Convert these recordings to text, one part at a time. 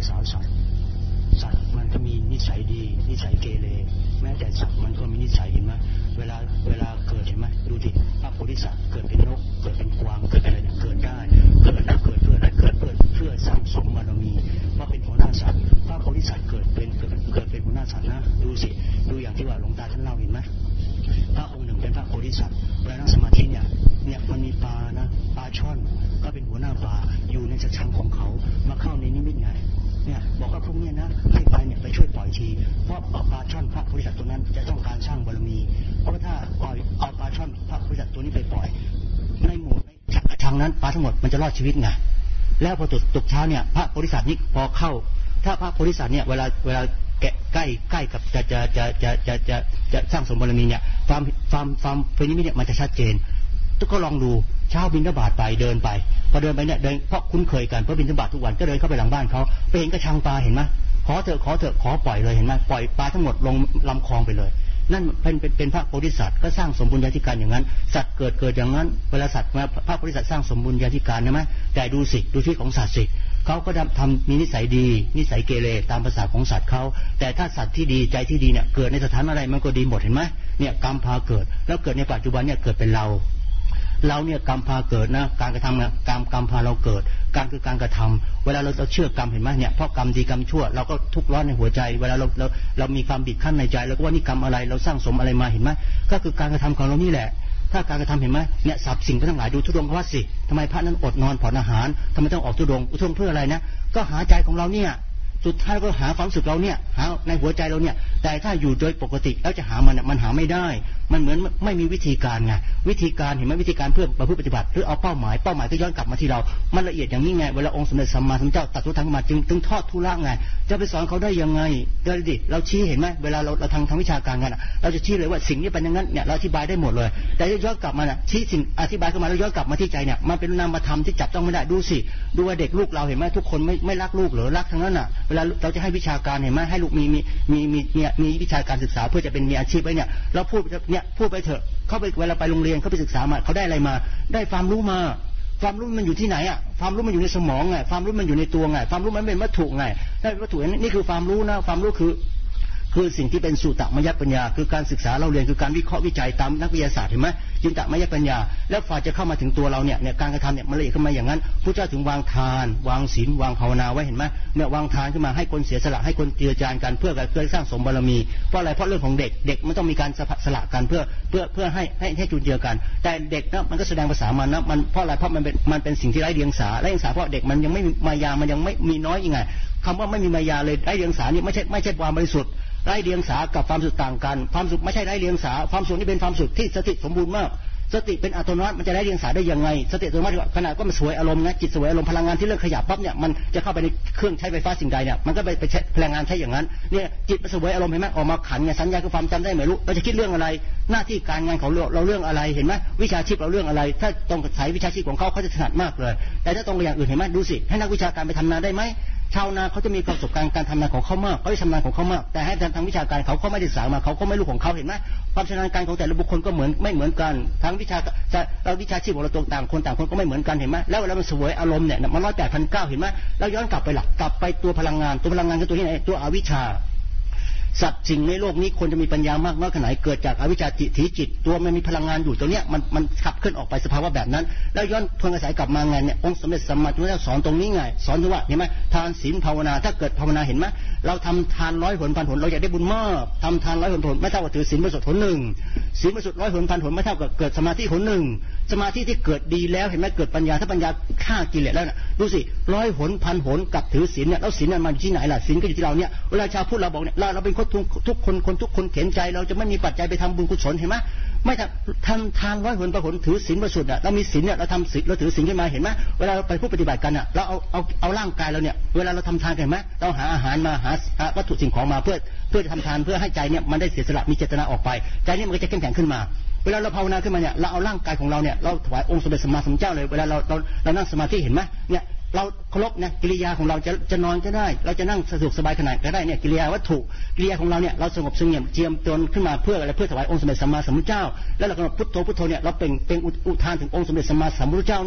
ษาสัตว์มันก็มีนิสัยดีนิสัยเกเรแม้แต่สัตว์มันก็มีนิสัยเห็นไหมเวลาเกิดเห็นไหมดูดิพระโพธิสัตว์เกิดเป็นนกเกิดเป็นกวางเกิดอะไรเกิดได้เกิดเพื่ออะไรเกิดเพื่อสร้างสมบารมีว่าเป็นหัวหน้าสัตว์พระโพธิสัตว์เกิดเป็นหัวหน้าสัตว์นะดูสิดูอย่างที่ว่าหลวงตาท่านเล่าเห็นไหมพระองค์หนึ่งเป็นพระโพธิสัตว์เวลานั่งสมาธิเนี่ยมันมีปลานะปลาช่อนก็เป็นหัวหน้าปลาอยู่ในชังของเขามาเข้าในนิมิตไงเนี่ยบอกว่าพวกนี้นะให้ไปเนี่ยไปช่วยปล่อยทีเพราะปลาช่อนพระโพธิสัตว์ตัวนั้นจะต้องการสร้างบารมีเพราะถ้าปล่อยเอาปลาช่อนพระโพธิสัตว์ตัวนี้ไปปล่อยในหมู่ทางนั้นปลาทั้งหมดมันจะรอดชีวิตไงแล้วพอตกเช้าเนี่ยพระโพธิสัตว์นี่พอเข้าถ้าพระโพธิสัตว์เนี่ยเวลาใกล้กับจะสร้างสมบารมีเนี่ยความเป็นนิมิตเนี่ยมันจะชัดเจนทุกคนลองดูเช้าบิณฑบาตไปเดินไปพอเดินไปเนี่ยเดินเพราะคุ้นเคยกันเพราะบิณฑบาตทุกวันก็เดินเข้าไปหลังบ้านเขาไปเห็นกระชังปลาเห็นไหมขอเถอะขอปล่อยเลยเห็นไหมปล่อยปลาทั้งหมดลงลำคลองไปเลยนั่นเป็นพระโพธิสัตว์ก็สร้างสมบุญญาธิการอย่างนั้นสัตว์เกิดอย่างนั้นเวลาสัตว์มาพระโพธิสัตว์สร้างสมบุญญาธิการใช่ไหมแต่ดูที่ของสัตว์สิเขาก็ทำมีนิสัยดีนิสัยเกเรตามภาษาของสัตว์เขาแต่ถ้าสัตว์ที่ดีใจที่ดีเนี่ยเกิดในสถานอะไรมันก็ดีหมดเห็นไหมเนี่ยกรรมพาเกิดแล้วเกิดในปัจจุบันเนี่ยเกิดเป็นเราเนี่ยกรรมพาเกิดนะการกระทำนะกรรมพาเราเกิดการคือการกระทำเวลาเราเชื่อกรรมเห็นไหมเนี่ยเพราะกรรมดีกรรมชั่วเราก็ทุกข์ร้อนในหัวใจเวลาเรามีความบีบคั้นในใจเราก็ว่านี่กรรมอะไรเราสร้างสมอะไรมาเห็นไหมก็คือการกระทำของเรานี่แหละถ้าการกระทำเห็นไหมเนี่ยสับสิ่งทั้งหลายดูทุดงควัตสิทำไมพระนั้นอดนอนผ่อนอาหารทำไมต้องออกทุดงเพื่ออะไรนะก็หาใจของเราเนี่ยสุดท้ายก็หาความสุขเราเนี่ยหาในหัวใจเราเนี่ยแต่ถ้าอยู่โดยปกติแล้วจะหามันหาไม่ได้มันเหมือนไม่มีวิธีการไงวิธีการเห็นไหมวิธีการเพื่อประพฤติปฏิบัติหรือเอาเป้าหมายก็ย้อนกลับมาที่เรามันละเอียดอย่างนี้ไงเวลาองค์สมเด็จสัมมาสัมพุทธเจ้าตรัสรู้ธรรมมาจึงทอดทุระไงจะไปสอนเขาได้ยังไงเดี๋ยวดิเราชี้เห็นไหมเวลาเราทางวิชาการกันเราจะชี้เลยว่าสิ่งนี้เป็นอย่างนั้นเนี่ยเราอธิบายได้หมดเลยแต่ย้อนกลับมาเนี่ยชี้สิ่งอธิบายเข้ามาแล้วย้อนกลับมาที่ใจเนี่ยมันเป็นนามธรรมที่จับต้องไม่ได้ดูสิดูว่าเด็กลูกเราเห็นไหมทุกคนไม่รักลูกหรือรักทั้งนั้นน่ะเวลาเราจะให้วิชาการเห็นไหมให้ลูกมีวิชาการศึกษาเพื่อจะเป็นมีอาชีพไว้เนี่ยเราพูดไปเถอะเข้าไปเวลาไปโรงเรียนเขาไปศึกษามาเขาได้อะไรมาได้ความรู้มาความรู้มันอยู่ที่ไหนอ่ะความรู้มันอยู่ในสมองไงความรู้มันอยู่ในตัวไงความรู้มันเป็นวัตถุไงได้วัตถุนี่คือความรู้นะความรู้คือสิ่งที่เป็นสุตตมยปัญญาคือการศึกษาเราเรียนคือการวิเคราะห์วิจัยตามนักวิทยาศาสตร์เห็นไหมจินตมยปัญญาแล้วฝ่ายจะเข้ามาถึงตัวเราเนี่ยการกระทำเนี่ยมันละเอียดขึ้นมาอย่างนั้นพระเจ้าถึงวางทานวางศีลวางภาวนาไว้เห็นไหมเนี่ยวางทานขึ้นมาให้คนเสียสละให้คนเจือจานกันเพื่อสร้างสมบารมีเพราะอะไรเพราะเรื่องของเด็กมันต้องมีการสละกันเพื่อให้จุนเจือกันแต่เด็กนะมันก็แสดงภาษามันนะมันเพราะอะไรเพราะมันเป็นสิ่งที่ไร้เดียงสาเพราะเด็กมันยังไม่มายามันยังไม่มีน้อยยังไงคำว่าไม่มีมายาเลยไร้เดียงสานี่ไม่ใช่ความบริสุทธิ์ไร้เดียงสากับความสุขต่างกันความสุขไม่ใช่ไร้เดียงสาความสุขนี่เป็นความสุขที่สติสมบูรณ์มากสติเป็นอัตโนมัติมันจะไร้เดียงสาได้ยังไงสติอัตโนมัติขณะก็มันสวยอารมณ์นะจิตสวยอารมณ์พลังงานที่เรื่องขยับปั๊บเนี่ยมันจะเข้าไปในเครื่องใช้ไฟฟ้าสิ่งใดเนี่ยมันก็ไปใช้พลังงานใช้อย่างนั้นเนี่ยจิตมันสวยอารมณ์เห็นไหมออกมาขันไงสัญญาคือความจำได้ไม่รู้เราจะคิดเรื่องอะไรหน้าที่การงานของเราเรื่องอะไรเห็นไหมวิชาชีพเราเรื่องอะไรถ้าตรงกับสายวิชาชีพของเขาจะถนัดมากเลยแต่ถ้าตรงกับอย่างอื่นเห็นไหมดูสิให้นักวิชาการไปทำนาได้ไหมชาวนาเขาจะมีประสบการณ์การทำนาของเขามากเขาได้ชำนาญของเขามากแต่ให้ทางวิชาการเขาไม่ได้ศึกษามาเขาไม่รู้ของเขาเห็นไหมความชำนาญการของแต่ละบุคคลก็ไม่เหมือนกันทั้งวิชาชีพของเราต่างคนก็ไม่เหมือนกันเห็นไหมแล้วเวลามันสวยอารมณ์เนี่ยมัน108,900เห็นไหมแล้วย้อนกลับไปตัวพลังงานคือตัวนี้ตัวอวิชชาสัตว์สิ่งในโลกนี้คนจะมีปัญญามากน้อยขนาดไหนเกิดจากอวิชชาถีจิตตัวมันมีพลังงานอยู่ตัวเนี้ยมันขับเคลื่อนออกไปสภาวะแบบนั้นแล้วย้อนทวนกระแสกลับมาไงเนี่ยองค์สมเด็จสัมมาสัมพุทธเจ้าสอนตรงนี้ไงสอนถึงว่าเห็นไหมทานศีลภาวนาถ้าเกิดภาวนาเห็นไหมเราทำทาน100 หนพันหนเราอยากได้บุญมากทำทาน100 หนพันหนไม่เท่ากับถือศีลบริสุทธิ์หนหนึ่งศีลบริสุทธิ์100 หนพันหนไม่เท่ากับเกิดสมาธิหนหนึ่งสมาธิที่เกิดดีแล้วเห็นไหมเกิดปัญญาถ้าปัญญาฆ่ากิเลสแล้วนะดูสิ100 หนพันหนกับถือศีลเนี่ยแล้วศีลนั้นมาอยู่ที่ไหนล่ะศีลก็อยู่ที่เราเนี่ยเวลาชาวพุทธเราบอกเนี่ยเราเป็นคนทุกคนเข็นใจเราจะไม่มีปัจจัยไปทำบุญกุศลเห็นไหมไม่ทำทาน100 หนพันหนถือศีลบริสุทธิ์อ่ะเรามีศีลเนี่ยเราทำศีลเราถือศีลขึ้นมาเห็นไหมเวลาเราไปผู้ปฏิบัติกันอ่ะเราเอาร่างกายเราเนี่ยเวลาเราทำทานเห็นไหมเราหาอาหารมาหาวัตถุสิ่งของมาเพื่อจะทำทานเพื่อให้ใจเนี่ยมันได้เสียสละมีเจตนาออกไปใจนี่มันก็จะเข้มแข็งขึ้นมาเวลาเราภาวนาขึ้นมาเนี่ยเราเอาร่างกายของเราเนี่ยเราถวายองค์สมเด็จสัมมาสัมพุทธเจ้าเลยเวลาเรานั่งสมาธิเห็นไหมเนี่ยเราเคารพนะกิริยาของเราจะนอนก็ได้เราจะนั่งสะดวกสบายขนาดก็ได้เนี่ยกิริยาวัตถุกิริยาของเราเนี่ยเราสงบเสงี่ยมเจียมตนขึ้นมาเพื่ออะไรเพื่อถวายองค์สมเด็จสัมมาสัมพุทธเจ้าแล้วเราก็พุทโธเราเป็นอุทานถึงองค์สมเด็จสัมมาสัมพุทธเจ้านะ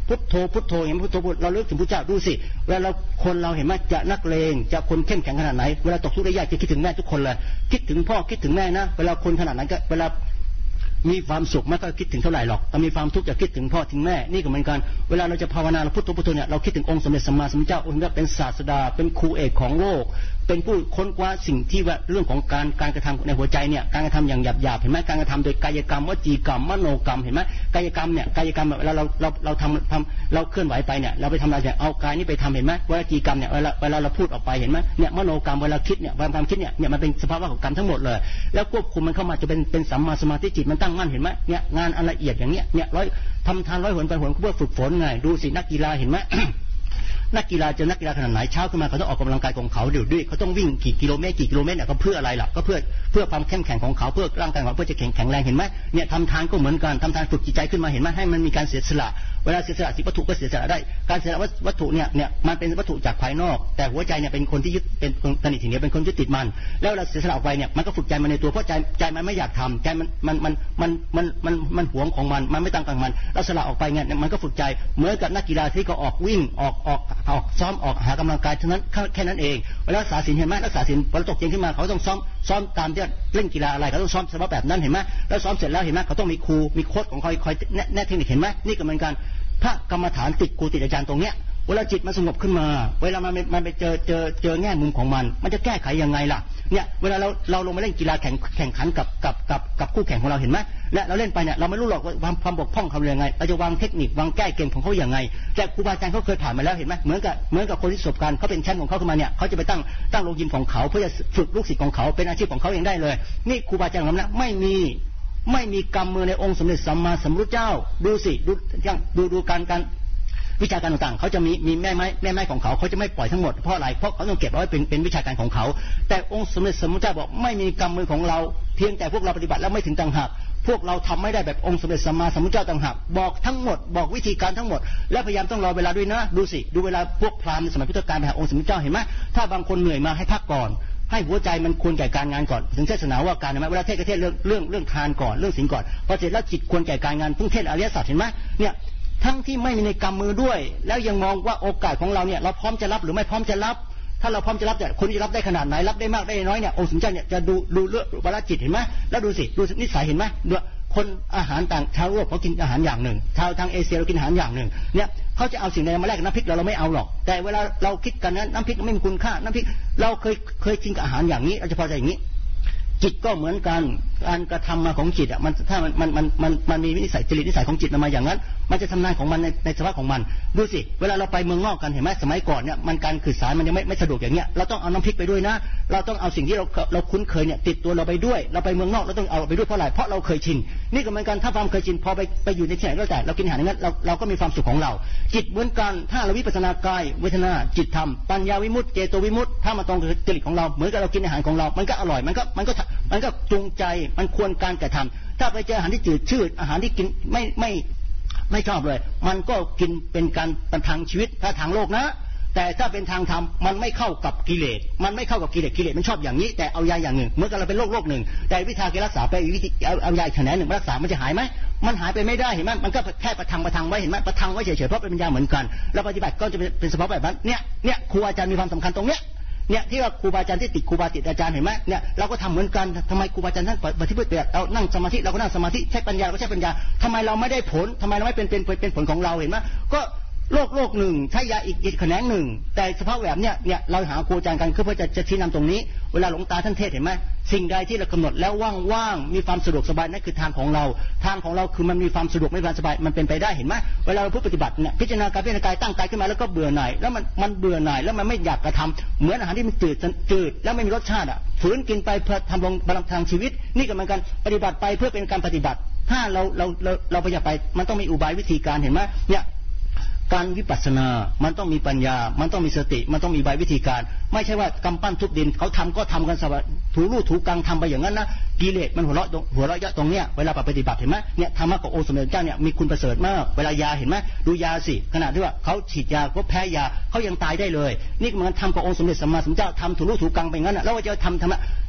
พุทโธพุทโธเห็นพุทโธพุทเราเลิกถึงพระเจ้าดูสิเวลาเราคนเราเห็นไหมจะนักเลงจะคนเข้มแข็งขนาดไหนเวลาตกทุกข์ได้ยากจะคิดถึงแม่ทุกคนเลยคิดถึงพ่อคิดถึงแม่นะเวลาคนขนาดนั้นก็เวลามีความสุขไม่ก็คิดถึงเท่าไหร่หรอกแต่มีความทุกข์จะคิดถึงพ่อถึงแม่นี่ก็เหมือนกันเวลาเราจะภาวนาเราพุทโธพุทโธเนี่ยเราคิดถึงองค์สมเด็จสัมมาสัมพุทธเจ้าองค์นี้เป็นศาสดาเป็นครูเอกของโลกเป็นผู้ค้นคว้าสิ่งที่ว่าเรื่องของการกระทำในหัวใจเนี่ยการกระทำอย่างหยาบๆเห็นไหมการกระทำโดยกายกรรมวจีกรรมมโนกรรมเห็นไหมกายกรรมเนี่ยกายกรรมเวลาเราทำเราเคลื่อนไหวไปเนี่ยเราไปทำอะไรเอากายนี้ไปทำเห็นไหมวจีกรรมเนี่ยเวลาเราพูดออกไปเห็นไหมเนี่ยมโนกรรมเวลาคิดเนี่ยความคิดเนี่ยมันเป็นสภาวะของกรรมทั้งหมดเลยแล้วควบคุมมันเข้ามาจะเป็นสัมมาสมาธิจิตมันตั้งมั่นเห็นไหมเนี่ยงานอันละเอียดอย่างเนี้ยทำทาน100 หนไปหนเพื่อฝึกฝนไงดูสินักกีฬาเห็นไหม นักกีฬาจะนักกีฬาขนาดไหนเช้าขึ้นมาเขาต้องออกกำลังกายของเขาเดี๋ยวด้วยเขาต้องวิ่งกี่กิโลเมตรเนี่ยก็เพื่ออะไรล่ะก็เพื่อความเข้มแข็งของเขาเพื่อร่างกายของเขาเพื่อจะแข็งแรงเห็นไหมเนี่ยทำทานก็เหมือนกันทำทานฝึกจิตใจขึ้นมาเห็นไหมให้มันมีการเสียสละเวลาเสียสละสิ่งวัตถุก็เสียสละได้การเสียสละวัตถุเนี่ยมันเป็นวัตถุจากภายนอกแต่หัวใจเนี่ยเป็นคนที่ยึดเป็นตนิถึงเนี่ยเป็นคนยึดติดมันแล้วเราเสียสละออกไปเนี่ยมันก็ฝึกใจมันในตัวเพราะใจมันไม่อยากทำใจมันหวงของมันไม่ตั้งใจมันเราสละออกไปเนี่ยมันก็ฝึกใจเหมือนกับนักกีฬาที่เขาออกวิ่งออกซ้อมออกหากำลังกายเท่านั้นแค่นั้นเองเวลารักษาศีลเห็นไหมรักษาศีลพอตกเย็นขึ้นมาเขาต้องซ้อมตามที่เล่นกีฬาอะไรเขาต้องซ้อมสภาพแบบนั้นเห็นไหมแล้วซ้อมเสร็จแล้วเห็นไหมเขาต้องมีครูมีโค้ชของคอยแน่เทคนิคเห็นไหมนี่ก็เหมือนกันพระกรรมฐานติดครูติดอาจารย์ตรงเนี้ยเวลาจิตมันสงบขึ้นมาเวลามันไปเจอแง่มุมของมันจะแก้ไขยังไงล่ะเนี่ยเวลาเราลงมาเล่นกีฬาแข่งขันกับคู่แข่งของเราเห็นไหมและเราเล่นไปเนี่ยเราไม่รู้หรอกว่าความบกพร่องเขาเป็นยังไงเราจะวางเทคนิควางแก้เกมของเขาอย่างไงแต่ครูบาอาจารย์เขาเคยผ่านมาแล้วเห็นไหมเหมือนกับคนที่ประสบการณ์เขาเป็นแชมป์ของเขาขึ้นมาเนี่ยเขาจะไปตั้งโรงยิมของเขาเพื่อจะฝึกลูกศิษย์ของเขาเป็นอาชีพของเขาเองได้เลยนี่ครูบาอาจารย์ของเรานะไม่มีกรรมมือในองค์สมเด็จสัมมาสัมพุทธเจ้าดูสิดูการวิชาการต่างๆเขาจะมีแม่ไม้ของเขาจะไม่ปล่อยทั้งหมดเพราะอะไรเพราะเขาต้องเก็บเอาไว้เป็นวิชาการของเขาแต่องค์สมเด็จสัมมาสัมพุทธเจ้าบอกไม่มีกรรมมือของเราเพียงแต่พวกเราปฏิบัติแล้วไม่ถึงต่างหากพวกเราทำไม่ได้แบบองค์สมเด็จสัมมาสัมพุทธเจ้าต่างหากบอกทั้งหมดบอกวิธีการทั้งหมดและพยายามต้องรอเวลาด้วยนะดูเวลาพวกพราหมณ์ในสมัยพุทธกาลไปหาองค์สมเด็จเจ้าเห็นไหมถ้าบางคนเหนื่อยมาให้พักก่อนให้หัวใจมันควรแก่การงานก่อนถึงเทศนาว่าการเห็นไหมเวลาเทศเรื่องทานก่อนเรื่องศีลก่อนพอเสร็จแล้วจิตควรแก่การงานเพิ่งเทศอริยสัจเห็นไหมเนี่ยทั้งที่ไม่มีในกรรมมือด้วยแล้วยังมองว่าโอกาสของเราเนี่ยเราพร้อมจะรับหรือไม่พร้อมจะรับถ้าเราพร้อมจะรับเนี่ยคนจะรับได้ขนาดไหนรับได้มากได้น้อยเนี่ยองค์สมเด็จเนี่ยจะดูเรื่องวาระจิตเห็นไหมแล้วดูนิสัยเห็นไหมคนอาหารต่างชาวโลกเขากินอาหารอย่างหนึ่งชาวทางเอเชียเรากินอาหารอย่างหนึ่งเนี่ยเขาจะเอาสิ่งใดมาแลกน้ำพริกเราไม่เอาหรอกแต่เวลาเราคิดกันนั้นน้ำพริกไม่มีคุณค่าน้ำพริกเราเคยกินกับอาหารอย่างนี้เราจะพอใจอย่างนี้จิตก็เหมือนกันการกระทำมาของจิตอ่ะมันถ้ามันมีนิสัยจริตนิสัยของจิตมาอย่างนั้นมันจะทำงานของมันในสภาพของมันดูสิเวลาเราไปเมืองนอกกันเห็นไหมสมัยก่อนเนี่ยมันการสื่อสารมันยังไม่สะดวกอย่างเงี้ยเราต้องเอาน้ำพริกไปด้วยนะเราต้องเอาสิ่งที่เราคุ้นเคยเนี่ยติดตัวเราไปด้วยเราไปเมืองนอกเราต้องเอาไปด้วยเพราะอะไรเพราะเราเคยชินนี่ก็เหมือนกันถ้าความเคยชินพอไปอยู่ในที่ไหนก็แต่เรากินอาหารอย่างนั้นเราก็มีความสุขของเราจิตเหมือนกันถ้าเราวิปัสสนากายเวทนาจิตธรรมปัญญาวิมุตติเจโตวิมุตติถ้ามาตรงกับจริตของเราเหมือนกับเรากินอาหารของเรามันก็อร่อยมันก็จูงใจมันควรการกระทำถ้าไปเจออาหารที่จืดชืดอาหารที่กินไม่ชอบเลยมันก็กินเป็นการทางชีวิตถ้าทางโลกนะแต่ถ้าเป็นทางธรรมมันไม่เข้ากับกิเลสกิเลสมันชอบอย่างนี้แต่เอายาอย่างหนึ่งเหมือนกับเราเป็นโรคหนึ่งแต่วิธีการรักษาไปวิธีเอายาแขนงหนึ่งรักษามันจะหายไหมมันหายไปไม่ได้เห็นไหมมันก็แค่ประทังไว้เห็นไหมประทังไว้เฉยๆเพราะเป็นยาเหมือนกันแล้วปฏิบัติก็จะเป็นสภาพแบบนั้นเนี่ยครูอาจารย์มีความสำคัญตรงเนี้ยเนี่ยที่ว่าครูบาอาจารย์ที่ติดครูบาติดอาจารย์เห็นไหมเนี่ยเราก็ทำเหมือนกันทำไมครูบาอาจารย์ท่านปฏิบัติเรานั่งสมาธิเราก็นั่งสมาธิใช้ปัญญาเราก็ใช้ปัญญาทำไมเราไม่ได้ผลทำไมเราไม่เป็นผลของเราเห็นไหมก็โลกหนึ่งใช้ยาอีกแขนงหนึ่งแต่สภาพแบบเนี่ยเราหาครูอาจารย์กันเพื่อจะชี้นำตรงนี้เวลาหลวงตาท่านเทศเห็นไหมสิ่งใดที่เรากำหนดแล้วว่างมีความสะดวกสบายนั่นคือทางของเราคือมันมีความสะดวกไม่ความสบายมันเป็นไปได้เห็นไหมเวลาเราพูดปฏิบัติเนี่ยพิจารณากายตั้งกายขึ้นมาแล้วก็เบื่อหน่ายแล้วมันเบื่อหน่ายแล้วมันไม่อยากกระทำเหมือนอาหารที่มันจืดแล้วไม่มีรสชาติฝืนกินไปเพื่อทำลงบำรุงทางชีวิตนี่ก็เหมือนกันปฏิบัติไปเพื่อเป็นการปฏิบัติถ้าเราปฏิบัติไปมันต้องมีอุบายวิธีการเห็นไหมเนี่ยการวิปัสสนามันต้องมีปัญญามันต้องมีสติมันต้องมีใบวิธีการไม่ใช่ว่ากำปั้นทุบดินเขาทำก็ทำกันสบายถูรูถูกังทำไปอย่างนั้นนะกิเลสมันหัวเราะเยอะตรงเนี้ยเวลาปฏิบัติเห็นไหมเนี่ยธรรมะขององค์สมเด็จเจ้าเนี่ยมีคุณประเสริฐมากเวลายาเห็นไหมดูยาสิขนาดที่ว่าเขาฉีดยาเขาแพ้ยาเขายังตายได้เลยนี่เหมือนทำขององค์สมเด็จสัมมาสัมพุทธเจ้าทำถูรูถูกังไปงั้นนะแล้วว่าจะทำ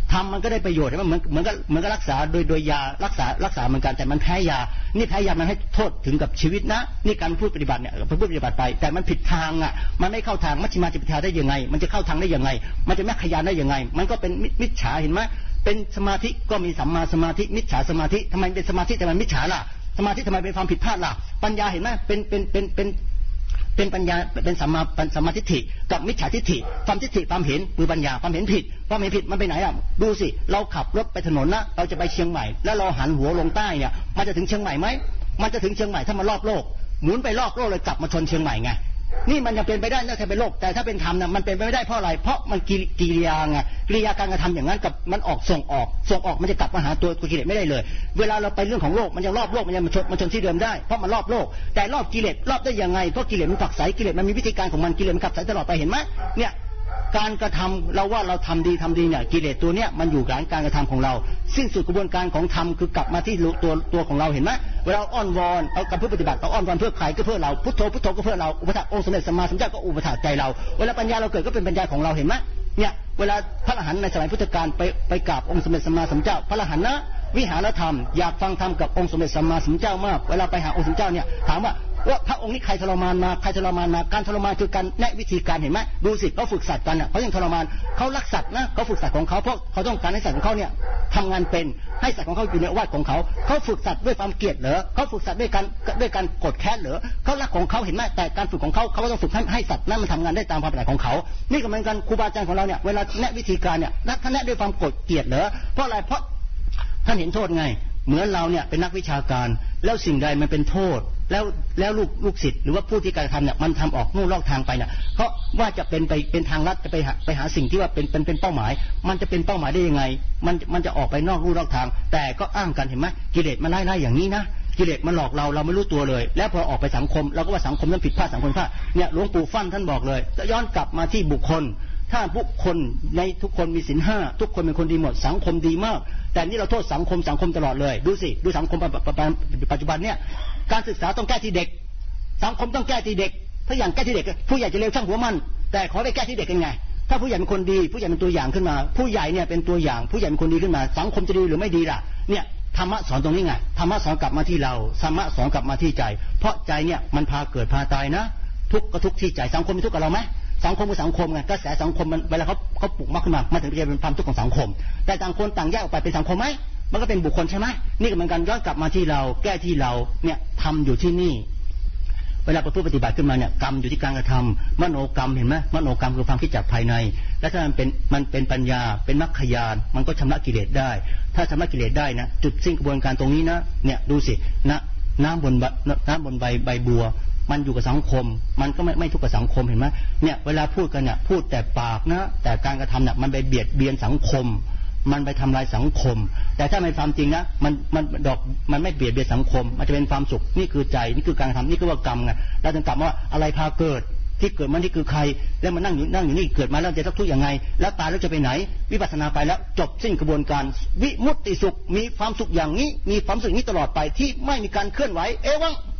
ทำมันก็ได้ประโยชน์เหมือนกับรักษาโดยยารักษาเหมือนกันแต่มันแพ้ยานี่แพ้ยามันให้โทษถึงกับชีวิตนะนี่การพูดปฏิบัติเนี่ยพูดปฏิบัติไปแต่มันผิดทางอ่ะมันไม่เข้าทางมัชฌิมาจิปปทาได้ยังไงมันจะเข้าทางได้ยังไงมันจะแมคคยานได้ยังไงมันก็เป็นมิจฉาเห็นไหมเป็นสมาธิก็มีสัมมาสมาธิมิจฉาสมาธิทำไมเป็นสมาธิแต่มันมิจฉาล่ะสมาธิทำไมเป็นความผิดพลาดล่ะปัญญาเห็นไหมเป็นปัญญาเป็นสัมมาทิฏฐิกับมิจฉาทิฏฐิความทิฏฐิความเห็นคือปัญญาความเห็นผิดมันไปไหนอ่ะดูสิเราขับรถไปถนนนะเราจะไปเชียงใหม่แล้วเราหันหัวลงใต้เนี่ยมันจะถึงเชียงใหม่ไหมมันจะถึงเชียงใหม่ถ้ามันรอบโลกหมุนไปรอบโลกเลยกลับมาชนเชียงใหม่ไงนี่มันยังเป็นไปได้ถ้าเป็นโลกแต่ถ้าเป็นธรรมเนี่ยมันเป็นไปไม่ได้เพราะอะไรเพราะมันกิริยาไงกิริยาการกระทำอย่างนั้นกับมันส่งออกมันจะกลับมาหาตัวกิเลสไม่ได้เลยเวลาเราไปเรื่องของโลกมันยังรอบโลกมันยังมาชนที่เดิมได้เพราะมันรอบโลกแต่รอบกิเลสรอบได้ยังไงเพราะกิเลสมันผักใสกิเลสมันมีวิธีการของมันกิเลสมันขับใสตลอดไปเห็นไหมเนี่ยการกระทำเราว่าเราทำดีเนี่ยกิเลสตัวเนี้ยมันอยู่หลังการกระทำของเราสิ้นสุดกระบวนการของธรรมคือกลับมาที่ตัวของเราเห็นไหมเวลาอ้อนวอนเอากับเพื่อปฏิบัติเราอ้อนวอนเพื่อใครก็เพื่อเราพุทโธก็เพื่อเราอุปถากองค์สมเด็จสัมมาสัมพุทธเจ้าก็อุปถากใจเราเวลาปัญญาเราเกิดก็เป็นปัญญาของเราเห็นไหมเนี่ยเวลาพระอรหันต์ในสมัยพุทธกาลไปกราบองค์สมเด็จสัมมาสัมพุทธเจ้าพระอรหันต์นะวิหารธรรมอยากฟังธรรมกับองค์สมเด็จสัมมาสัมพุทธเจ้ามากเวลาไปหาองค์สมเด็จเจ้าเนี่ยถามว่าพระองค์นี้ใครทรมานมาการทรมานคือการแนะวิธีการเห็นไหมดูสิเขาฝึกสัตว์กันอ่ะเขายังทรมานเขารักสัตว์นะเขาฝึกสัตว์ของเขาเพราะเขาต้องการให้สัตว์ของเขาเนี่ยทำงานเป็นให้สัตว์ของเขาอยู่ในวัฏของเขาฝึกสัตว์ด้วยความเกลียดเหรอเขาฝึกสัตว์ด้วยการกดแค้นเหรอเขารักของเขาเห็นไหมแต่การฝึกของเขาก็ต้องฝึกให้สัตว์นั้นมันทำงานได้ตามความปรารถนาของเขานี่ก็เหมือนกันครูบาอาจารย์ของเราเนี่ยเวลาแนะวิธีการเนี่ยท่านแนะด้วยความกดเกลียดเหรอเพราะอะไรเพราะท่านเห็นโทษไงเหมือนเราเนี่ยเป็นนักวิชาการแล้วสิ่งใดมันเป็นโทษแล้วลูกศิษย์หรือว่าผู้ที่การทำเนี่ยมันทำออกนู่นลอกทางไปเนี่ยเพราะว่าจะเป็นทางลัดจะไปหาสิ่งที่ว่าเป็นเป้าหมายมันจะเป็นเป้าหมายได้ยังไงมันจะออกไปนอกลู่นอกทางแต่ก็อ้างกันเห็นไหมกิเลสมันไล่อย่างนี้นะกิเลสมันหลอกเราไม่รู้ตัวเลยแล้วพอออกไปสังคมเราก็ว่าสังคมนั้นผิดพลาดสังคมพลาดเนี่ยหลวงปู่ฟั่นท่านบอกเลยจะย้อนกลับมาที่บุคคลถ้าบุคคลในทุกคนมีศีล 5ทุกคนเป็นคนดีหมดสังคมดีมากแต่นี่เราโทษสังคมตลอดเลยดูสังคมปัจจุบันเนี่ยการศึกษาต้องแก้ที่เด็กสังคมต้องแก้ที่เด็กถ้าอย่างแก้ที่เด็กผู้ใหญ่จะเร็วช่างหัวมันแต่ขอไปแก้ที่เด็กยังไงถ้าผู้ใหญ่เป็นคนดีผู้ใหญ่เป็นตัวอย่างขึ้นมาผู้ใหญ่เนี่ยเป็นตัวอย่างผู้ใหญ่เป็นคนดีขึ้นมาสังคมจะดีหรือไม่ดีล่ะเนี่ยธรรมะสอนตรงนี้ไงธรรมะสอนกลับมาที่เราธรรมะสอนกลับมาที่ใจเพราะใจเนี่ยมันพาเกิดพาตายนะทุกข์ก็ทุกข์ที่ใจสังคมมีทุกข์กับเราไหมสังคมกับสังคมไงกระแสสังคมมันเวลาเขาปลุกมาขึ้นมามันถึงจะเป็นความทุกข์ของสังคมแต่ต่างคนต่างแยกออกไปเป็นสังคมไหมมันก็เป็นบุคคลใช่ไหมนี่ก็เหมือนกันย้อนกลับมาที่เราแก้ที่เราเนี่ยทำอยู่ที่นี่เวลาประพฤติปฏิบัติขึ้นมาเนี่ยกรรมอยู่ที่การกระทำมโนกรรมเห็นไหมมโนกรรมคือความคิดจากภายในและถ้ามันเป็นปัญญาเป็นมรรคญาณมันก็ชำระกิเลสได้ถ้าชำระกิเลสได้นะจุดสิ้นกระบวนการตรงนี้นะเนี่ยดูสินะน้ำบนใบบัวมันอยู่กับสังคมมันก็ไม่ทุกข์กับสังคมเห็นไหมเนี่ยเวลาพูดกันเนี่ยพูดแต่ปากนะแต่การกระทำเนี่ยมันไปเบียดเบียนสังคมมันไปทำลายสังคมแต่ถ้าในความจริงนะมันไม่เบียดเบียนสังคมมันจะเป็นความสุขนี่คือใจนี่คือการทำนี่คือว่ากรรมไงเราจึงกลับว่าอะไรพาเกิดที่เกิดมันนี่คือใครแล้วมันนั่งอยู่นี่เกิดมาแล้วจะทุกข์ยังไงแล้วตายแล้วจะไปไหนวิปัสสนาไปแล้วจบสิ้นกระบวนการวิมุตติสุขมีความสุขอย่างนี้มีความสุขนี้ตลอดไปที่ไม่มีการเคลื่อนไหวเอวัง